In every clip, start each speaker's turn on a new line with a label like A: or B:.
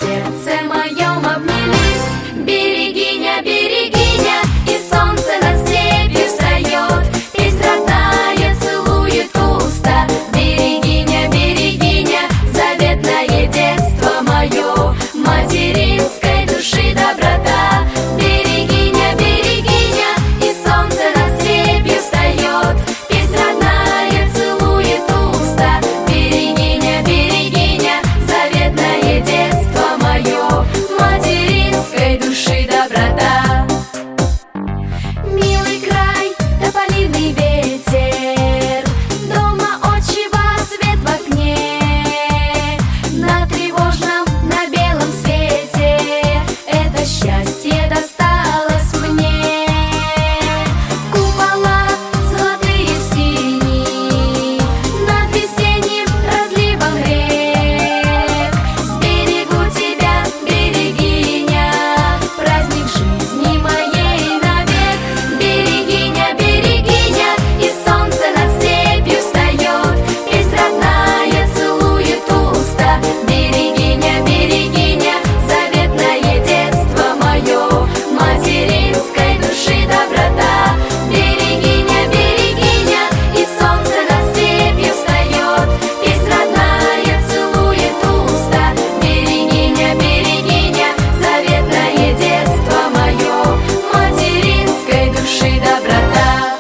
A: сердце моем обнялись. Берегиня, берегиня, и солнце над степью встает, песнь родная целует уста. Берегиня, берегиня, заветное детство мое, материнской души доброта. Берегиня, берегиня, и солнце над степью встает, песнь родная целует уста. Берегиня, берегиня, заветное детство мое, материнской души доброта. Милый край, тополиный ветер, дома отчего свет в окне. На тревожном, на белом свете это счастье досталось мне. Купола золотые в синей над весенним разливом рек. Сберегу тебя, берегиня, праздник жизни моей навек. Берегиня, берегиня, и солнце над степью встает, песнь родная целует уста. Берегиня, берегиня, заветное детство мое, материнской души доброта. Берегиня, берегиня, и солнце над степью встает, песнь родная целует уста. Берегиня, берегиня, заветное детство мое, материнской души доброта.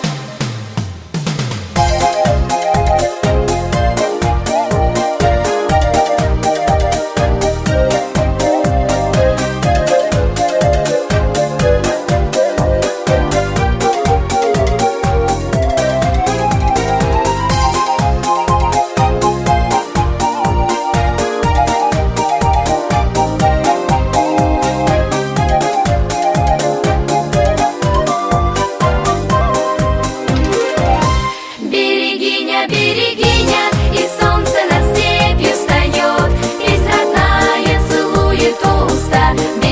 A: Берегиня, берегиня, и солнце над степью встает, песнь родная целует уста.